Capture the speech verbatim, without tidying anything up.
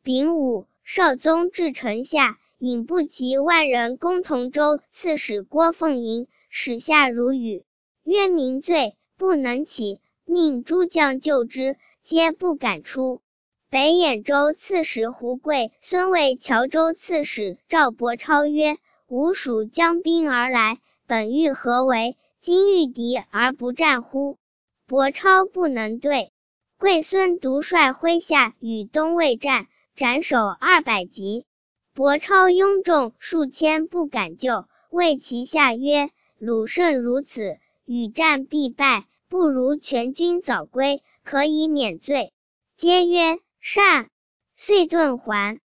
丙午，少宗至城下，引不及万人攻同州刺史郭凤迎，使下如雨，曰民罪，不能起，命诸将救之，皆不敢出。北兖州刺史胡贵、孙卫谯州刺史赵伯超曰：吾属将兵而来，本欲何为？今遇敌而不战乎？伯超不能对。贵孙独率麾下与东魏战，斩首二百级。伯超拥众数千，不敢救，谓其下曰：鲁胜如此，与战必败，不如全军早归，可以免罪。皆曰：善。遂遁还。